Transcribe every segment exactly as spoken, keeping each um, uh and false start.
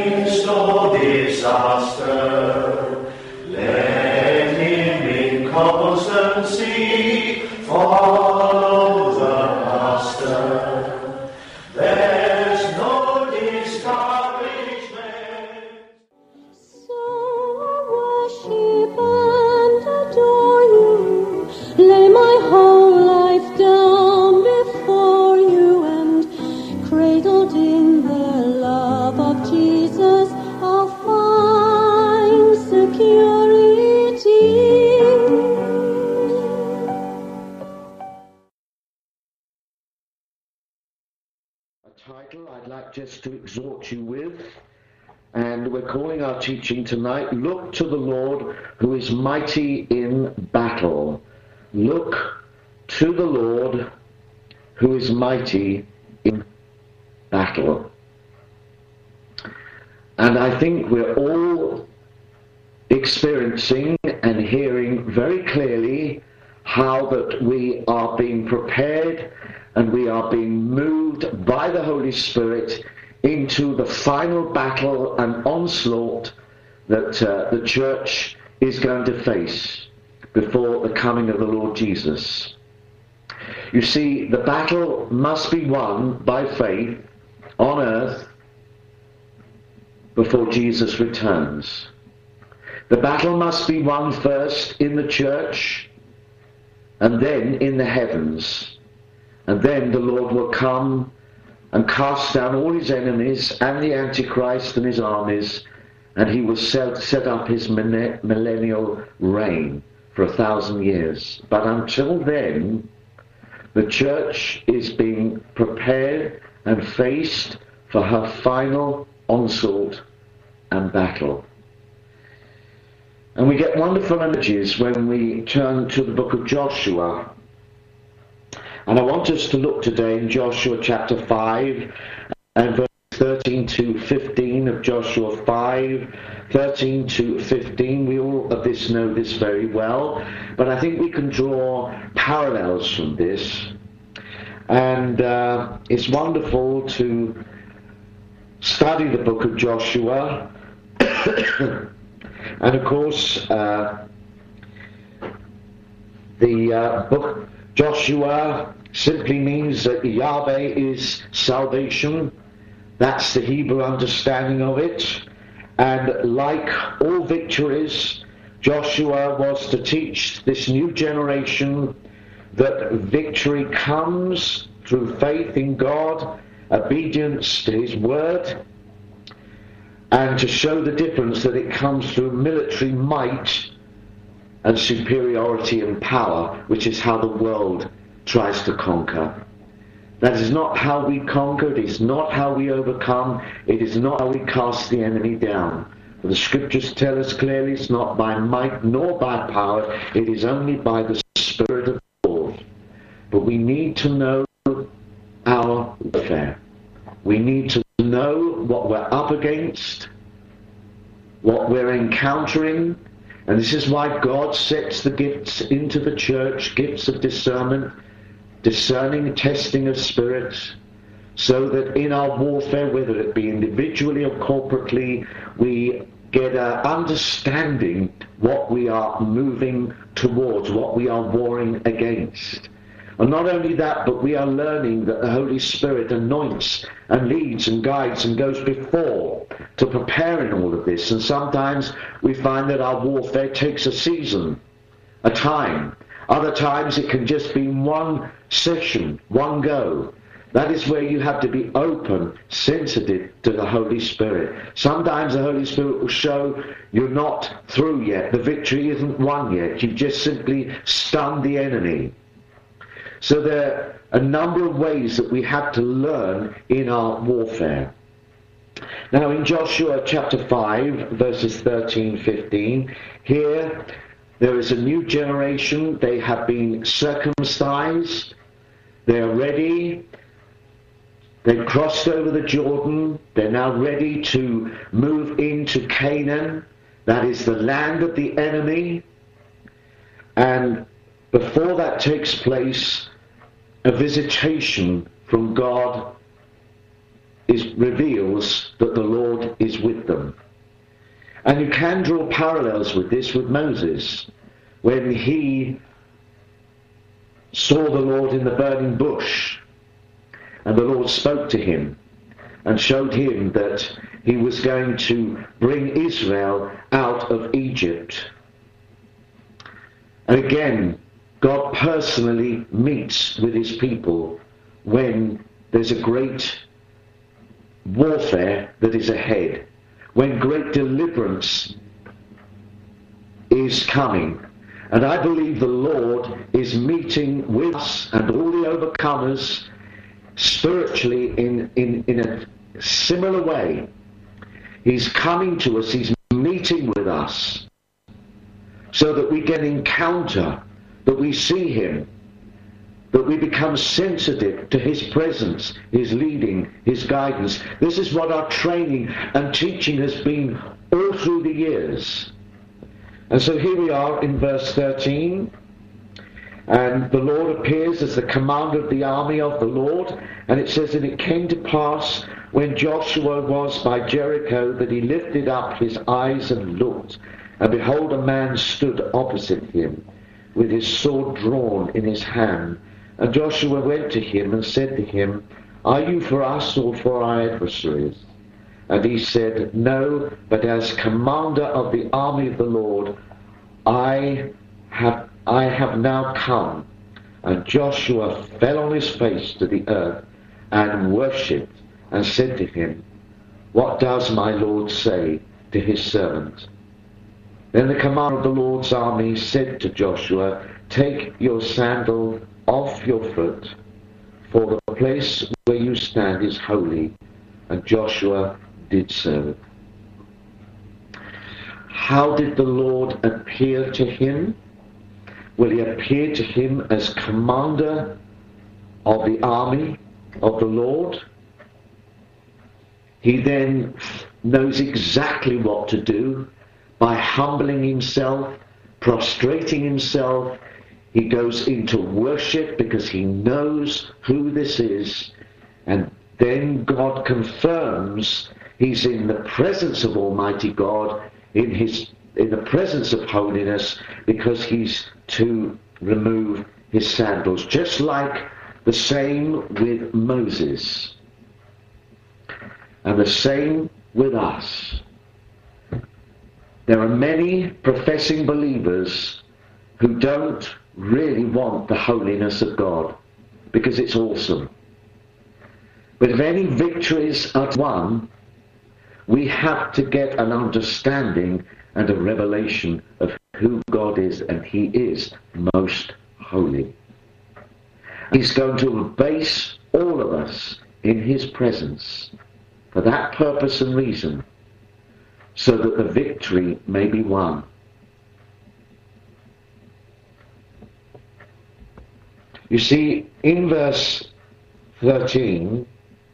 midst of disaster, let him in constancy follow the Master. There's no discouragement. So I worship and adore you, lay my whole life down before you, and cradled in the love of Jesus, I'll find security. A title I'd like just to exhort you with, and we're calling our teaching tonight, Look to the Lord who is mighty in battle. Look to the Lord who is mighty in battle. And I think we're all experiencing and hearing very clearly how that we are being prepared and we are being moved by the Holy Spirit into the final battle and onslaught that uh, the church is going to face before the coming of the Lord Jesus. You see, the battle must be won by faith on earth before Jesus returns. The battle must be won first in the church and then in the heavens. And then the Lord will come and cast down all his enemies and the Antichrist and his armies, and he will set, set up his millennial reign for a thousand years. But until then, the church is being prepared and faced for her final onslaught and battle. And we get wonderful images when we turn to the book of Joshua. And I want us to look today in Joshua chapter five and verse thirteen to fifteen of Joshua five, thirteen to fifteen. We all of this know this very well, but I think we can draw parallels from this. And uh, it's wonderful to study the book of Joshua. And of course, uh, the uh, book Joshua simply means that Yahweh is salvation. That's the Hebrew understanding of it. And like all victories, Joshua was to teach this new generation that victory comes through faith in God, obedience to his word, and to show the difference that it comes through military might and superiority and power, which is how the world tries to conquer. That is not how we conquer, it is not how we overcome, it is not how we cast the enemy down. For the scriptures tell us clearly it's not by might nor by power, it is only by the Spirit of the Lord. But we need to know our warfare. We need to know what we're up against, what we're encountering. And this is why God sets the gifts into the church, gifts of discernment, discerning, testing of spirits, so that in our warfare, whether it be individually or corporately, we get an understanding what we are moving towards, what we are warring against. And not only that, but we are learning that the Holy Spirit anoints and leads and guides and goes before to prepare in all of this. And sometimes we find that our warfare takes a season, a time. Other times it can just be one session, one go. That is where you have to be open, sensitive to the Holy Spirit. Sometimes the Holy Spirit will show you're not through yet. The victory isn't won yet. You've just simply stunned the enemy. So there are a number of ways that we have to learn in our warfare. Now in Joshua chapter five, verses thirteen, fifteen, here there is a new generation. They have been circumcised. They are ready. They've crossed over the Jordan. They're now ready to move into Canaan. That is the land of the enemy. And before that takes place, a visitation from God is, reveals that the Lord is with them. And you can draw parallels with this with Moses, when he saw the Lord in the burning bush, and the Lord spoke to him and showed him that he was going to bring Israel out of Egypt. And again, God personally meets with his people when there's a great warfare that is ahead, when great deliverance is coming. And I believe the Lord is meeting with us and all the overcomers spiritually in, in, in a similar way. He's coming to us, he's meeting with us, so that we can encounter, that we see him, that we become sensitive to his presence, his leading, his guidance. This is what our training and teaching has been all through the years. And so here we are in verse thirteen, and the Lord appears as the commander of the army of the Lord, and it says that it came to pass when Joshua was by Jericho that he lifted up his eyes and looked, and behold, a man stood opposite him with his sword drawn in his hand. And Joshua went to him and said to him, Are you for us or for our adversaries? And he said, No, but as commander of the army of the Lord, I have I have now come. And Joshua fell on his face to the earth and worshipped, and said to him, What does my Lord say to his servant? Then the commander of the Lord's army said to Joshua, Take your sandal off your foot, for the place where you stand is holy. And Joshua did so. How did the Lord appear to him? Well, he appeared to him as commander of the army of the Lord. He then knows exactly what to do by humbling himself, prostrating himself. He goes into worship because he knows who this is, and then God confirms he's in the presence of Almighty God, in his in the presence of holiness, because he's to remove his sandals, just like the same with Moses, and the same with us. There are many professing believers who don't really want the holiness of God because it's awesome. But if any victories are won, we have to get an understanding and a revelation of who God is, and he is most holy. He's going to base all of us in his presence for that purpose and reason, so that the victory may be won. You see, in verse thirteen,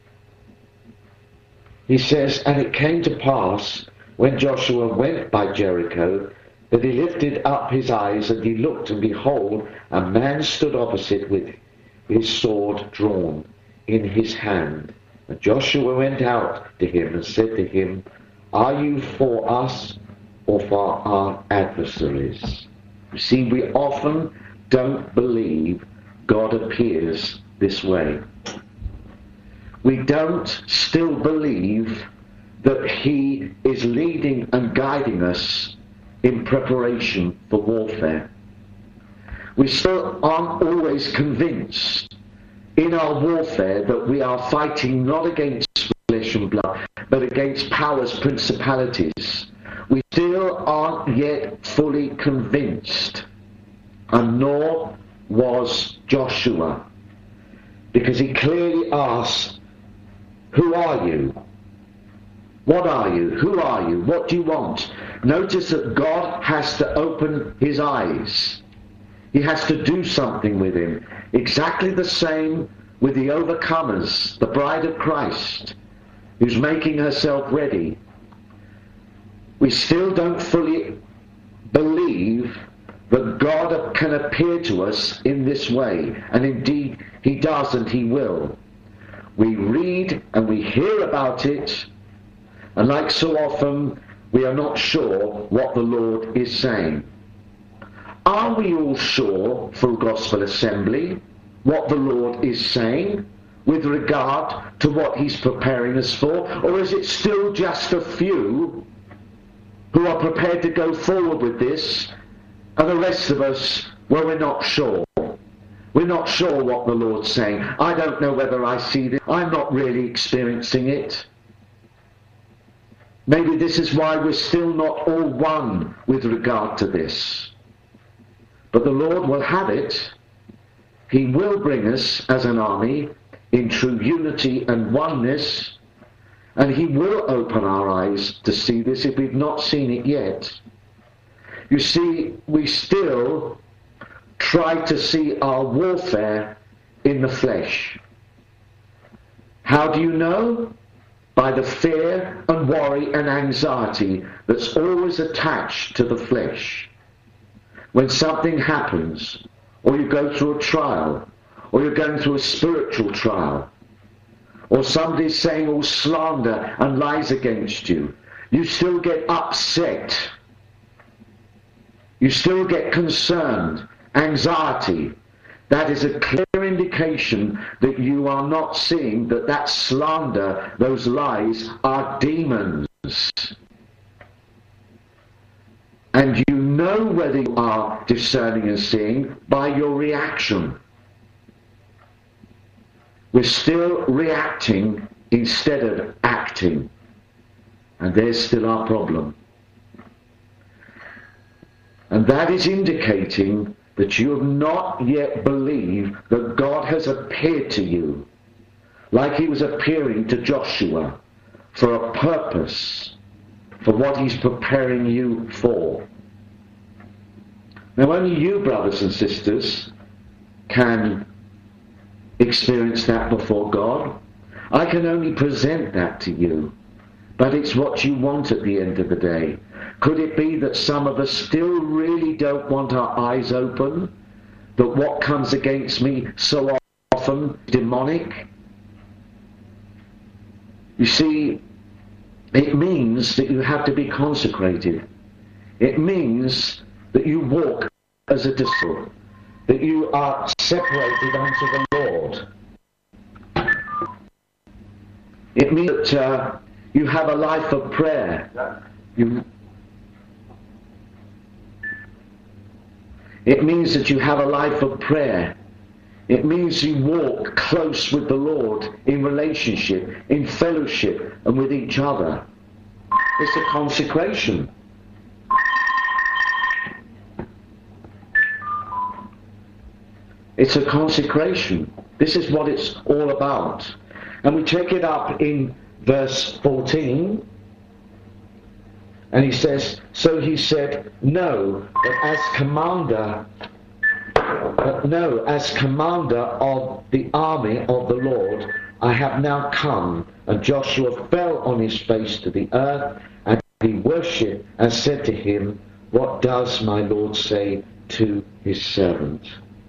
he says, And it came to pass, when Joshua went by Jericho, that he lifted up his eyes, and he looked, and behold, a man stood opposite with his sword drawn in his hand. And Joshua went out to him and said to him, Are you for us or for our adversaries? You see, we often don't believe God appears this way. We don't still believe that he is leading and guiding us in preparation for warfare. We still aren't always convinced in our warfare that we are fighting not against flesh and blood, but against powers, principalities. We still aren't yet fully convinced, and nor was Joshua, because he clearly asked, Who are you? What are you? Who are you? What do you want? Notice that God has to open his eyes. He has to do something with him. Exactly the same with the overcomers, the bride of Christ, who's making herself ready. We still don't fully believe that God can appear to us in this way. And indeed, he does, and he will. we read and we hear about it, and like so often, we are not sure what the Lord is saying. Are we all sure, Full Gospel Assembly, what the Lord is saying with regard to what he's preparing us for? Or is it still just a few who are prepared to go forward with this, and the rest of us, well, we're not sure. We're not sure what the Lord's saying. I don't know whether I see this. I'm not really experiencing it. Maybe this is why we're still not all one with regard to this. But the Lord will have it. He will bring us as an army in true unity and oneness, and he will open our eyes to see this if we've not seen it yet. You see, we still try to see our warfare in the flesh. How do you know? By the fear and worry and anxiety that's always attached to the flesh. When something happens, or you go through a trial, or you're going through a spiritual trial, or somebody's saying all slander and lies against you, you still get upset. You still get concerned, anxiety. That is a clear indication that you are not seeing that that slander, those lies, are demons. And you know whether you are discerning and seeing by your reaction. We're still reacting instead of acting. And there's still our problem. And that is indicating that you have not yet believed that God has appeared to you like he was appearing to Joshua for a purpose, for what he's preparing you for. Now only you, brothers and sisters, can experience that before God. I can only present that to you, but it's what you want at the end of the day. Could it be that some of us still really don't want our eyes open, that what comes against me so often is demonic? You see, it means that you have to be consecrated. It means that you walk as a disciple, that you are separated unto the Lord. It means that uh, you have a life of prayer. You It means that you have a life of prayer. It means you walk close with the Lord in relationship, in fellowship, and with each other. It's a consecration. It's a consecration. This is what it's all about. And we take it up in verse fourteen. And he says, so he said, no, but as commander, but no, as commander of the army of the Lord, I have now come. And Joshua fell on his face to the earth, and he worshipped and said to him, what does my Lord say to his servant?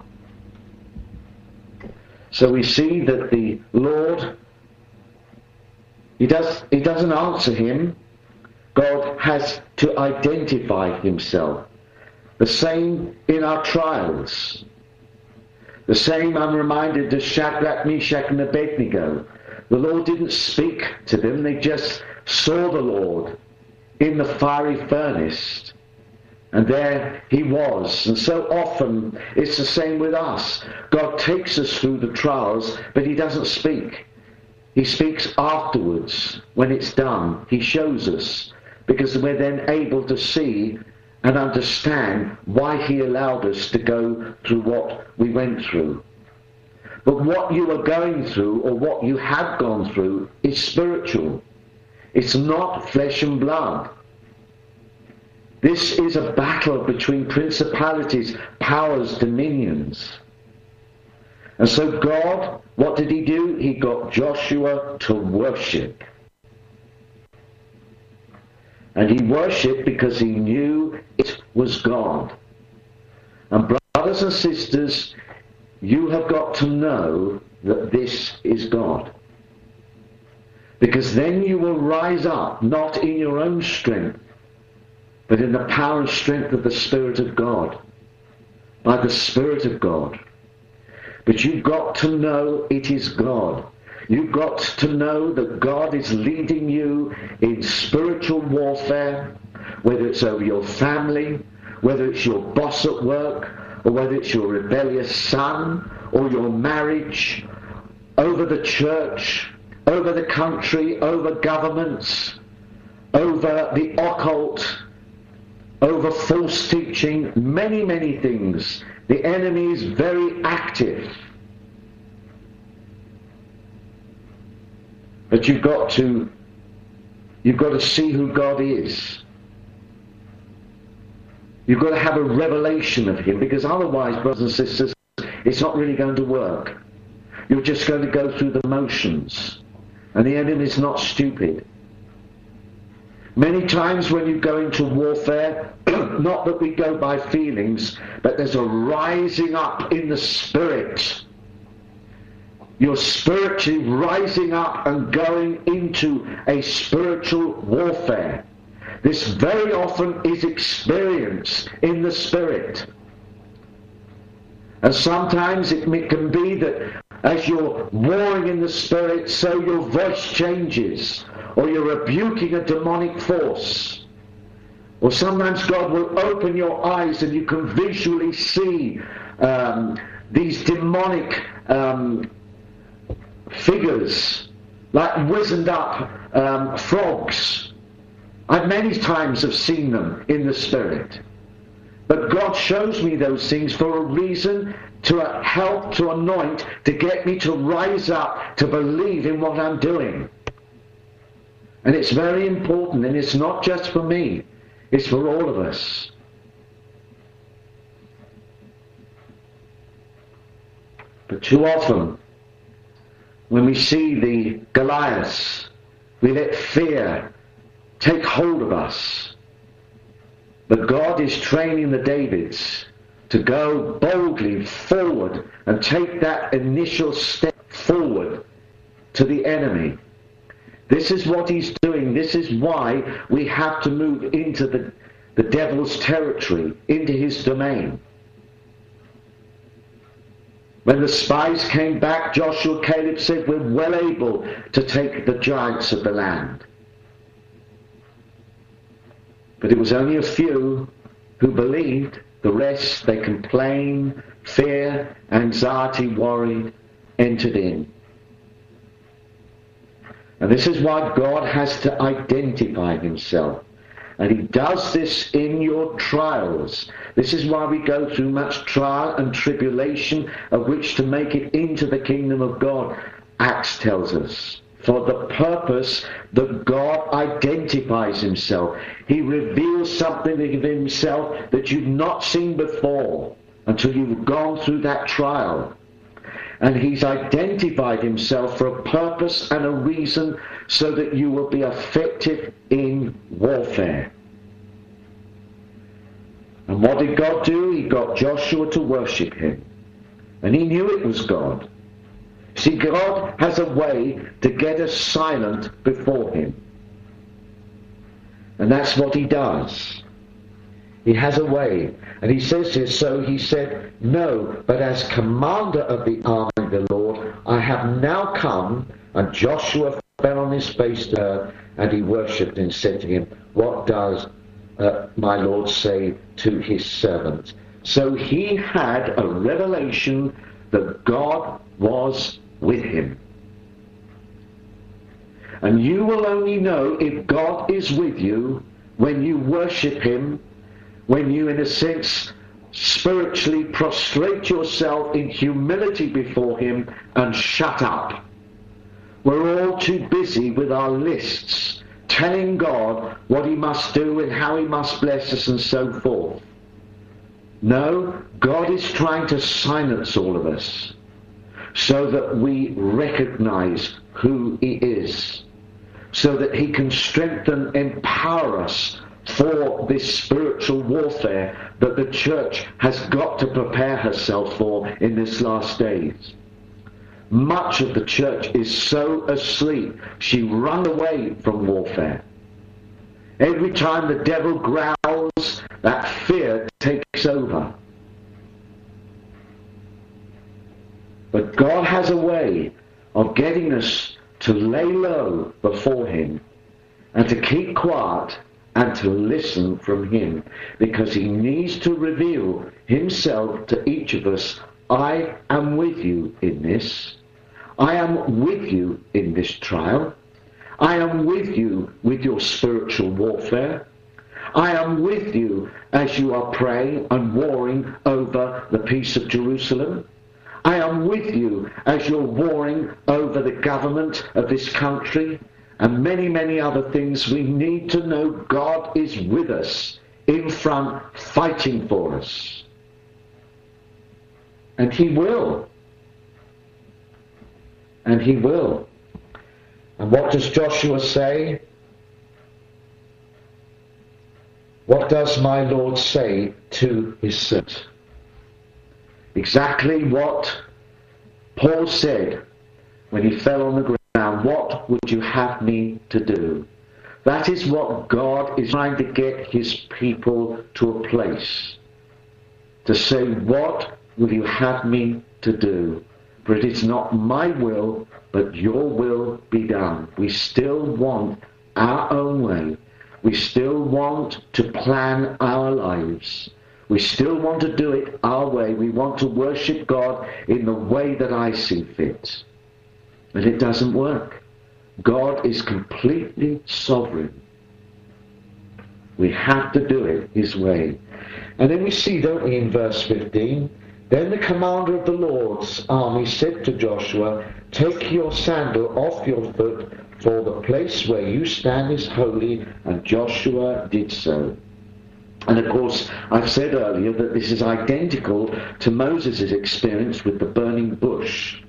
So we see that the Lord, he does, he doesn't answer him. God has to identify himself. The same in our trials. The same, I'm reminded, of Shadrach, Meshach and Abednego. The Lord didn't speak to them, they just saw the Lord in the fiery furnace. And there he was. And so often it's the same with us. God takes us through the trials, but he doesn't speak. He speaks afterwards, when it's done. He shows us, because we're then able to see and understand why he allowed us to go through what we went through. But what you are going through, or what you have gone through, is spiritual. It's not flesh and blood. This is a battle between principalities, powers, dominions. And so God, what did he do? He got Joshua to worship. And he worshipped because he knew it was God. And brothers and sisters, you have got to know that this is God. Because then you will rise up, not in your own strength, but in the power and strength of the Spirit of God, by the Spirit of God. But you've got to know it is God. You've got to know that God is leading you in spiritual warfare, whether it's over your family, whether it's your boss at work, or whether it's your rebellious son, or your marriage, over the church, over the country, over governments, over the occult, over false teaching, many, many things. The enemy is very active. But you've got to, you've got to see who God is. You've got to have a revelation of him, because otherwise, brothers and sisters, it's not really going to work. You're just going to go through the motions. And the enemy is not stupid. Many times when you go into warfare, not that we go by feelings, but there's a rising up in the spirit. You're spiritually rising up and going into a spiritual warfare. This very often is experienced in the spirit. And sometimes it can be that as you're warring in the spirit, so your voice changes, or you're rebuking a demonic force. Or sometimes God will open your eyes and you can visually see um, these demonic um, figures, like wizened up um, frogs. I many times have seen them in the spirit. But God shows me those things for a reason, to help, to anoint, to get me to rise up, to believe in what I'm doing. And it's very important, and it's not just for me, it's for all of us. But too often, when we see the Goliaths, we let fear take hold of us. But God is training the Davids to go boldly forward and take that initial step forward to the enemy. This is what he's doing. This is why we have to move into the, the devil's territory, into his domain. When the spies came back, Joshua, Caleb said, we're well able to take the giants of the land. But it was only a few who believed. The rest, they complained, fear, anxiety, worry, entered in. And this is why God has to identify himself. And he does this in your trials. This is why we go through much trial and tribulation of which to make it into the kingdom of God. Acts tells us. For the purpose that God identifies himself. He reveals something of himself that you've not seen before until you've gone through that trial. And he's identified himself for a purpose and a reason so that you will be effective in warfare. And what did God do? He got Joshua to worship him. And he knew it was God. See, God has a way to get us silent before him. And that's what he does. He has a way. And he says here, so he said, no, but as commander of the army of the Lord, I have now come. And Joshua fell on his face to earth, and he worshipped and said to him, what does uh, my Lord say to his servant? So he had a revelation that God was with him. And you will only know if God is with you when you worship him, when you, in a sense, spiritually prostrate yourself in humility before him and shut up. We're all too busy with our lists, telling God what he must do and how he must bless us and so forth. No, God is trying to silence all of us so that we recognize who he is, so that he can strengthen, empower us for this spiritual warfare that the church has got to prepare herself for in this last days. much of the church is so asleep. She run away from warfare. Every time the devil growls, that fear takes over. But God has a way of getting us to lay low before him and to keep quiet and to listen from him, because he needs to reveal himself to each of us. I am with you in this. I am with you in this trial. I am with you with your spiritual warfare. I am with you as you are praying and warring over the peace of Jerusalem. I am with you as you're warring over the government of this country and many, many other things. We need to know God is with us in front, fighting for us. And he will. And he will. And what does Joshua say? What does my Lord say to his servant? Exactly what Paul said when he fell on the ground. What would you have me to do? That is what God is trying to get his people to a place. To say, what will you have me to do? For it is not my will, but your will be done. We still want our own way. We still want to plan our lives. We still want to do it our way. We want to worship God in the way that I see fit. But it doesn't work. God is completely sovereign. We have to do it his way. And then we see, don't we, in verse fifteen, then the commander of the Lord's army said to Joshua, take your sandal off your foot, for the place where you stand is holy. And Joshua did so. And of course, I've said earlier that this is identical to Moses' experience with the burning bush.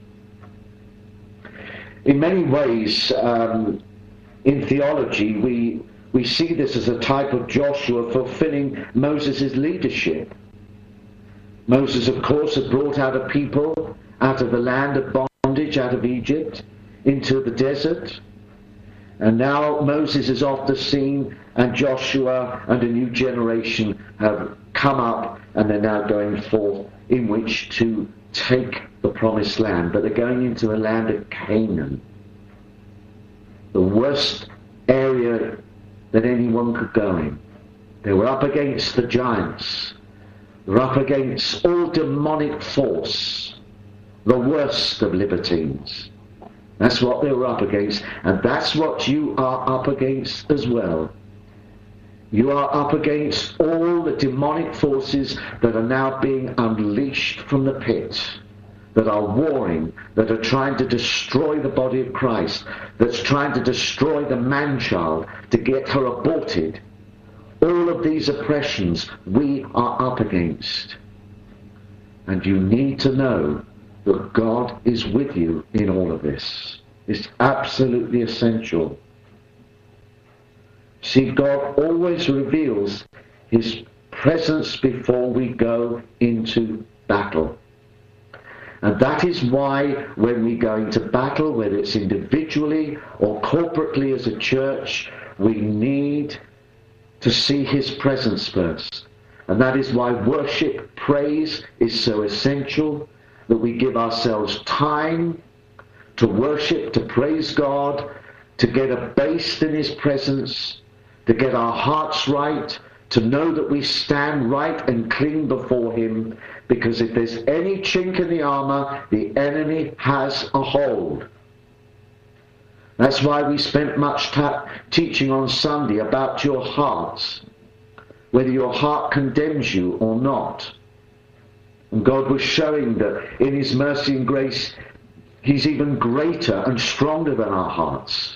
In many ways, um, in theology, we, we see this as a type of Joshua fulfilling Moses' leadership. Moses, of course, had brought out a people out of the land of bondage, out of Egypt, into the desert. And now Moses is off the scene, and Joshua and a new generation have come up, and they're now going forth in which to take the promised land. But they're going into the land of Canaan, the worst area that anyone could go in. They were up against the giants. They were up against all demonic force, the worst of libertines. That's what they were up against, and that's what you are up against as well. You are up against all the demonic forces that are now being unleashed from the pit, that are warring, that are trying to destroy the body of Christ, that's trying to destroy the man-child, to get her aborted. All of these oppressions we are up against. And you need to know that God is with you in all of this. It's absolutely essential. See, God always reveals his presence before we go into battle. And that is why when we go into battle, whether it's individually or corporately as a church, we need to see his presence first. And that is why worship, praise is so essential, that we give ourselves time to worship, to praise God, to get abased in his presence, to get our hearts right, to know that we stand right and clean before him, because if there's any chink in the armor, the enemy has a hold. That's why we spent much ta- teaching on Sunday about your hearts, whether your heart condemns you or not. And God was showing that in his mercy and grace, he's even greater and stronger than our hearts.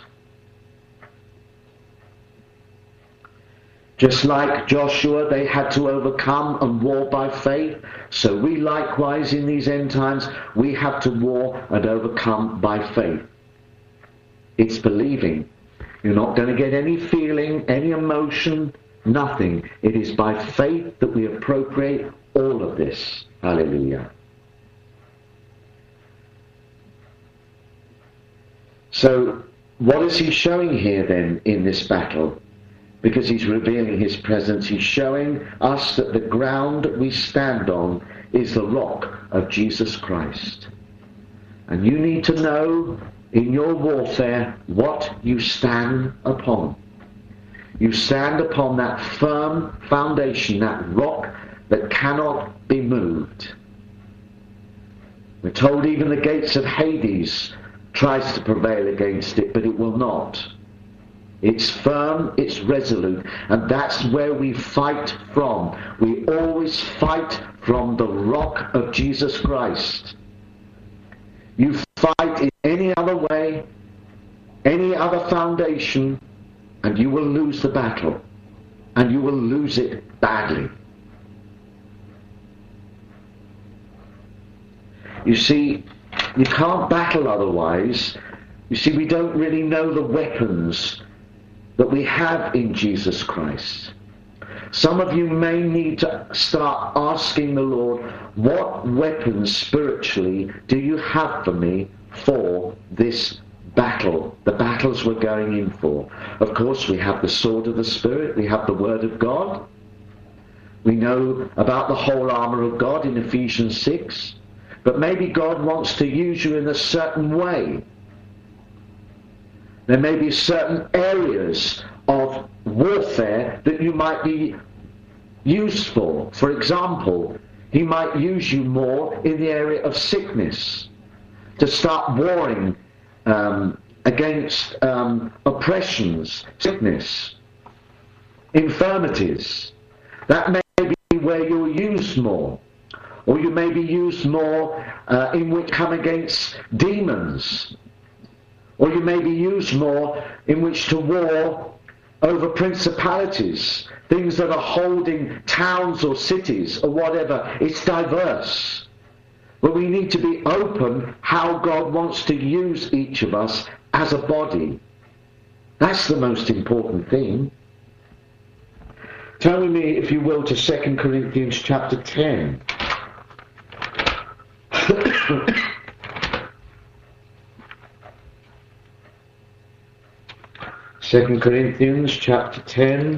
Just like Joshua, they had to overcome and war by faith. So we likewise in these end times, we have to war and overcome by faith. It's believing. You're not going to get any feeling, any emotion, nothing. It is by faith that we appropriate all of this. Hallelujah. So what is he showing here then in this battle? Because he's revealing his presence, he's showing us that the ground we stand on is the rock of Jesus Christ. And you need to know in your warfare what you stand upon. You stand upon that firm foundation, that rock that cannot be moved. We're told even the gates of Hades tries to prevail against it, but it will not. It's firm, it's resolute, and that's where we fight from. We always fight from the rock of Jesus Christ. You fight in any other way, any other foundation, and you will lose the battle, and you will lose it badly. You see, you can't battle otherwise. You see, we don't really know the weapons that we have in Jesus Christ. Some of you may need to start asking the Lord, what weapons spiritually do you have for me for this battle, the battles we're going in for? Of course, we have the sword of the Spirit, we have the Word of God. We know about the whole armour of God in Ephesians six. But maybe God wants to use you in a certain way. There may be certain areas of warfare that you might be used for. For example, he might use you more in the area of sickness, to start warring um, against um, oppressions, sickness, infirmities. That may be where you're used more. Or you may be used more uh, in which come against demons. Or you may be used more in which to war over principalities, things that are holding towns or cities or whatever. It's diverse. But we need to be open how God wants to use each of us as a body. That's the most important thing. Turn with me, if you will, to Second Corinthians chapter ten. Second Corinthians chapter ten,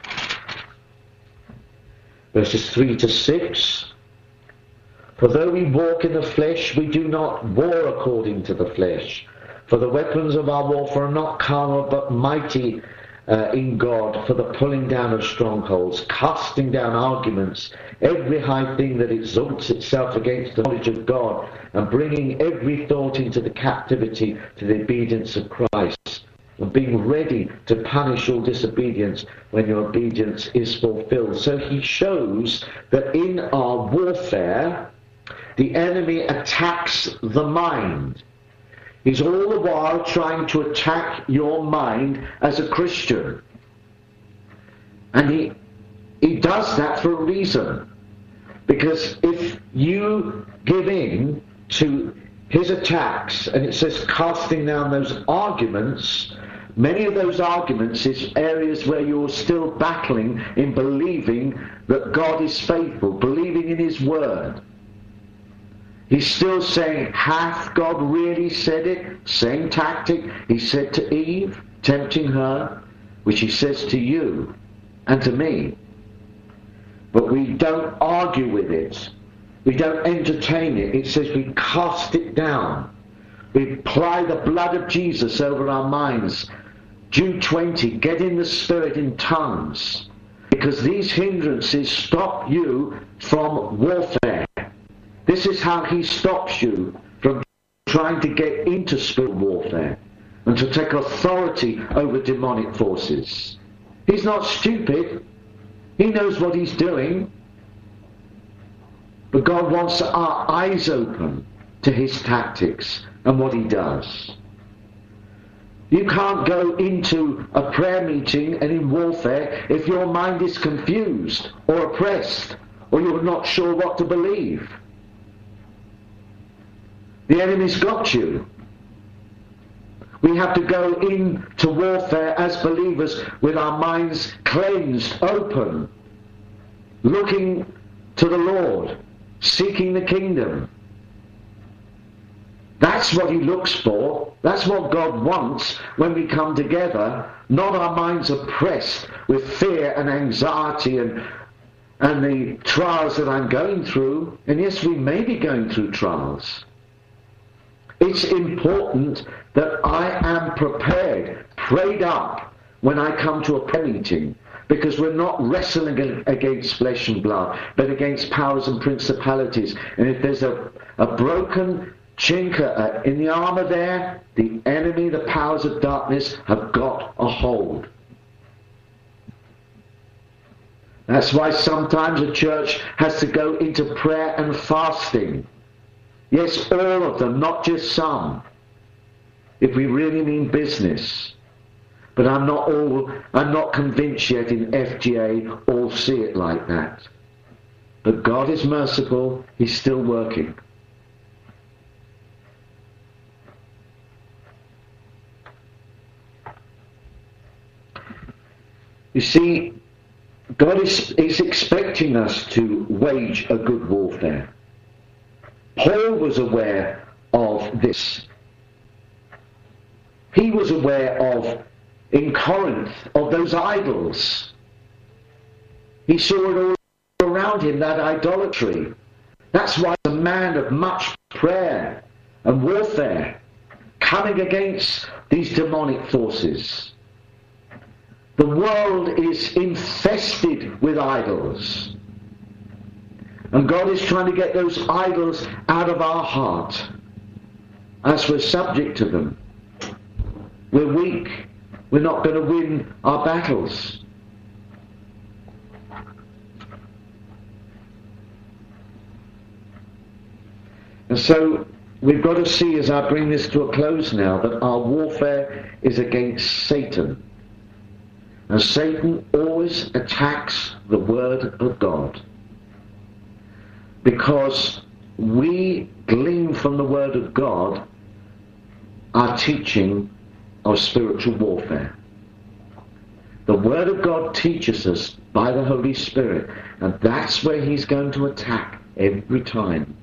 verses three to six. For though we walk in the flesh, we do not war according to the flesh. For the weapons of our warfare are not carnal, but mighty uh, in God, for the pulling down of strongholds, casting down arguments, every high thing that exalts itself against the knowledge of God, and bringing every thought into the captivity to the obedience of Christ, and being ready to punish all disobedience when your obedience is fulfilled. So he shows that in our warfare, the enemy attacks the mind. He's all the while trying to attack your mind as a Christian. And he, he does that for a reason. Because if you give in to his attacks, and it says casting down those arguments, many of those arguments is areas where you're still battling in believing that God is faithful, believing in his word. He's still saying, hath God really said it? Same tactic he said to Eve, tempting her, which he says to you and to me. But we don't argue with it. We don't entertain it. It says we cast it down. We apply the blood of Jesus over our minds. Jude twenty, get in the Spirit in tongues. Because these hindrances stop you from warfare. This is how he stops you from trying to get into spiritual warfare and to take authority over demonic forces. He's not stupid. He knows what he's doing. But God wants our eyes open to his tactics and what he does. You can't go into a prayer meeting and in warfare if your mind is confused or oppressed or you're not sure what to believe. The enemy's got you. We have to go into warfare as believers with our minds cleansed, open, looking to the Lord, seeking the kingdom. That's That's what he looks for. That's what God wants when we come together, not our minds oppressed with fear and anxiety and, and the trials that I'm going through. And yes, we may be going through trials. It's important that I am prepared, prayed up when I come to a prayer meeting, because we're not wrestling against flesh and blood, but against powers and principalities. And if there's a, a broken chink uh, in the armor there, the enemy, the powers of darkness, have got a hold. That's why sometimes a church has to go into prayer and fasting. Yes, all of them, not just some, if we really mean business. But I'm not all, I'm not convinced yet in F G A all see it like that. But God is merciful, he's still working. You see, God is, is expecting us to wage a good warfare. Paul was aware of this. He was aware of, in Corinth, of those idols. He saw it all around him, that idolatry. That's why he's a man of much prayer and warfare, coming against these demonic forces. The world is infested with idols. And God is trying to get those idols out of our heart as we're subject to them. We're weak. We're not going to win our battles. And so we've got to see, as I bring this to a close now, that our warfare is against Satan. And Satan always attacks the Word of God, because we glean from the Word of God our teaching of spiritual warfare. The Word of God teaches us by the Holy Spirit, and that's where he's going to attack every time.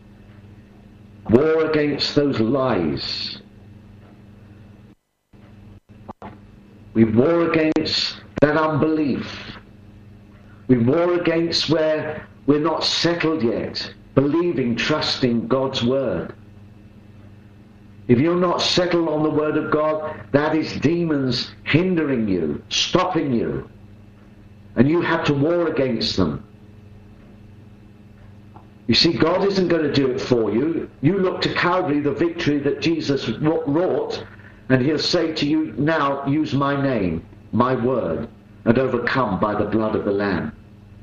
War against those lies. We war against that unbelief. We war against where we're not settled yet, believing, trusting God's Word. If you're not settled on the Word of God, that is demons hindering you, stopping you. And you have to war against them. You see, God isn't going to do it for you. You look to Calvary, the victory that Jesus wrought, and he'll say to you, now use my name, my word, and overcome by the blood of the Lamb.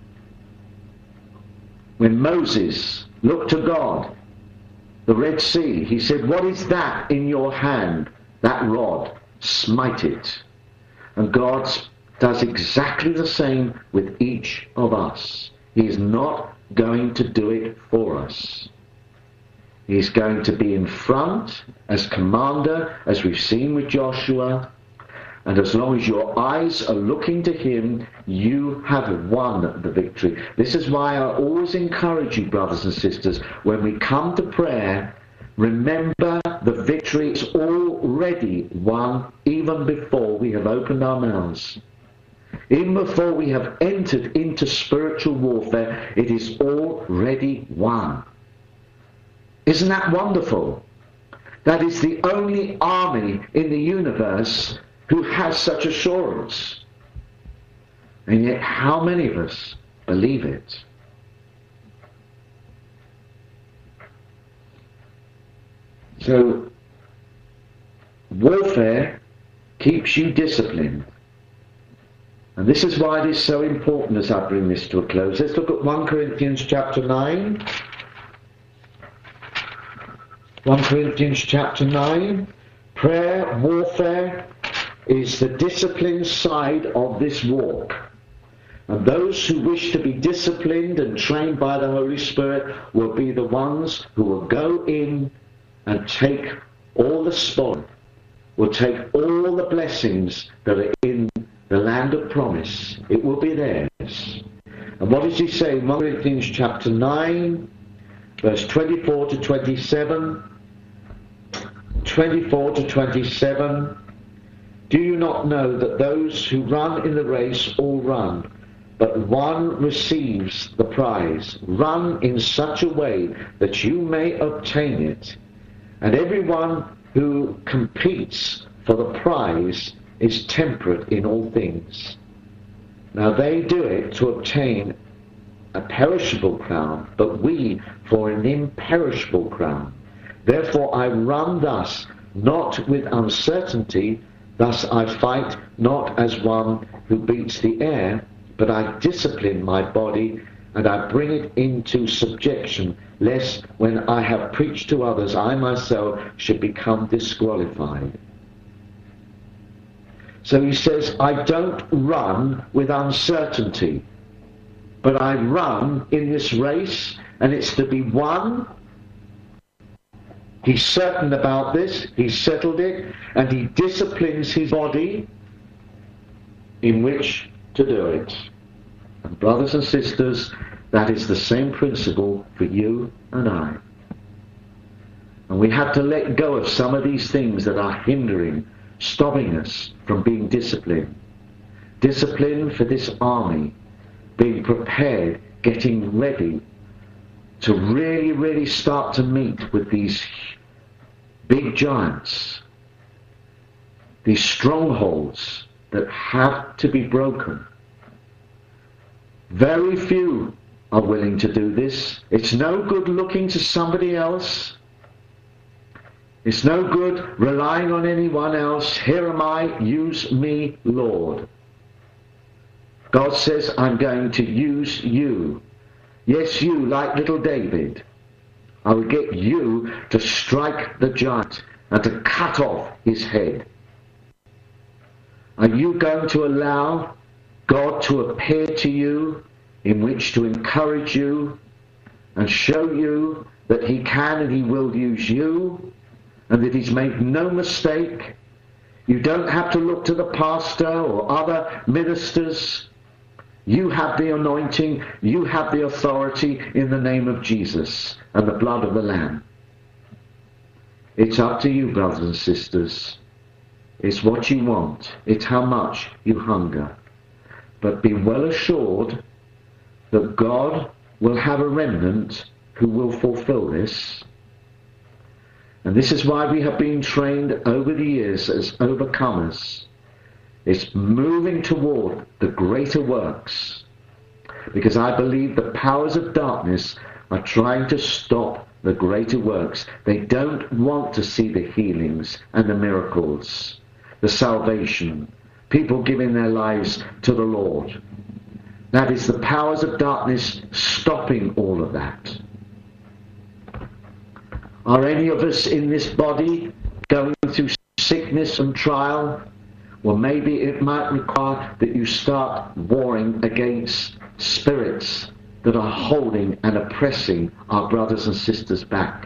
When Moses looked to God, the Red Sea, he said, what is that in your hand? That rod, smite it. And God does exactly the same with each of us. He is not going to do it for us. He's going to be in front as commander, as we've seen with Joshua. And as long as your eyes are looking to him, you have won the victory. This is why I always encourage you, brothers and sisters, when we come to prayer, remember the victory is already won even before we have opened our mouths. Even before we have entered into spiritual warfare, it is already won. Isn't that wonderful? That is the only army in the universe who has such assurance. And yet how many of us believe it? So, warfare keeps you disciplined. And this is why it is so important as I bring this to a close. Let's look at First Corinthians chapter nine. First Corinthians chapter nine. Prayer, warfare, is the disciplined side of this walk. And those who wish to be disciplined and trained by the Holy Spirit will be the ones who will go in and take all the spoil, will take all the blessings that are in the land of promise. It will be theirs. And what does he say in First Corinthians chapter nine, verse twenty-four to twenty-seven? twenty-four to twenty-seven, do you not know that those who run in the race all run, but one receives the prize? Run in such a way that you may obtain it. And everyone who competes for the prize is temperate in all things. Now they do it to obtain a perishable crown, but we for an imperishable crown. Therefore I run thus, not with uncertainty, thus I fight not as one who beats the air, but I discipline my body, and I bring it into subjection, lest when I have preached to others, I myself should become disqualified. So he says, I don't run with uncertainty, but I run in this race, and it's to be won. He's certain about this, he's settled it, and he disciplines his body in which to do it. And brothers and sisters, that is the same principle for you and I. And we have to let go of some of these things that are hindering, stopping us from being disciplined. Discipline for this army, being prepared, getting ready to really, really start to meet with these big giants, these strongholds that have to be broken. Very few are willing to do this. It's no good looking to somebody else. It's no good relying on anyone else. Here am I, use me, Lord. God says, I'm going to use you. Yes, you, like little David. I will get you to strike the giant and to cut off his head. Are you going to allow God to appear to you in which to encourage you and show you that he can and he will use you and that he's made no mistake? You don't have to look to the pastor or other ministers. You have the anointing, you have the authority in the name of Jesus and the blood of the Lamb. It's up to you, brothers and sisters. It's what you want. It's how much you hunger. But be well assured that God will have a remnant who will fulfill this. And this is why we have been trained over the years as overcomers. It's moving toward the greater works. Because I believe the powers of darkness are trying to stop the greater works. They don't want to see the healings and the miracles, the salvation, people giving their lives to the Lord. That is the powers of darkness stopping all of that. Are any of us in this body going through sickness and trial? Well, maybe it might require that you start warring against spirits that are holding and oppressing our brothers and sisters back.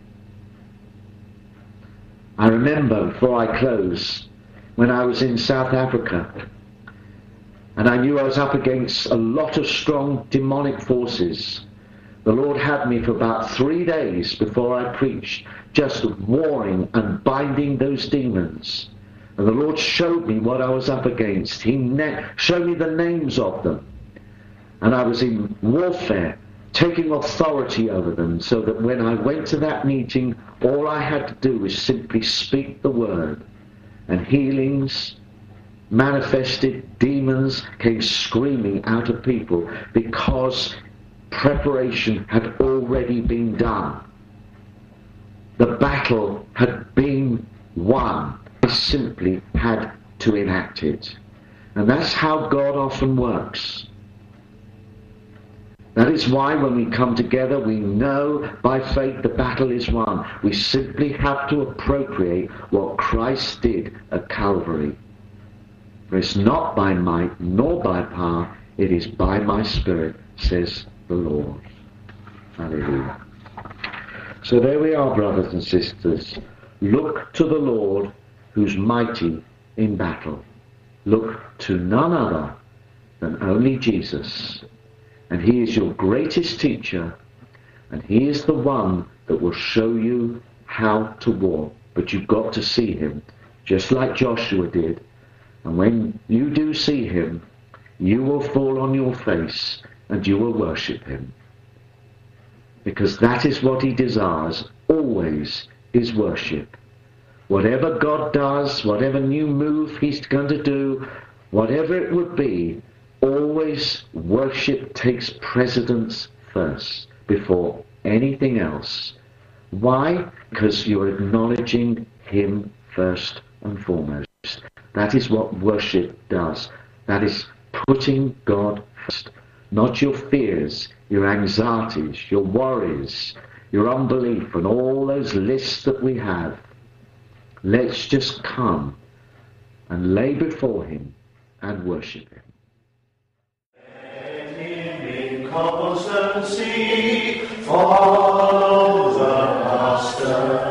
I remember, before I close, when I was in South Africa, and I knew I was up against a lot of strong demonic forces. The Lord had me for about three days before I preached, just warring and binding those demons. And the Lord showed me what I was up against. He na- showed me the names of them. And I was in warfare, taking authority over them, so that when I went to that meeting, all I had to do was simply speak the word. And healings manifested, demons came screaming out of people because preparation had already been done. The battle had been won. I simply had to enact it. And that's how God often works. That is why when we come together, we know by faith the battle is won. We simply have to appropriate what Christ did at Calvary. For it's not by might nor by power, it is by my Spirit, says the Lord. Hallelujah. So there we are, brothers and sisters. Look to the Lord who's mighty in battle. Look to none other than only Jesus. And he is your greatest teacher, and he is the one that will show you how to war. but you've got to see him, just like Joshua did. And when you do see him, you will fall on your face and you will worship him. Because that is what he desires, always, is worship. Whatever God does, whatever new move he's going to do, whatever it would be, always worship takes precedence first, before anything else. Why? Because you're acknowledging him first and foremost. That is what worship does. That is putting God first. Not your fears, your anxieties, your worries, your unbelief, and all those lists that we have. Let's just come and lay before him and worship him. Let him in constancy follow the Master.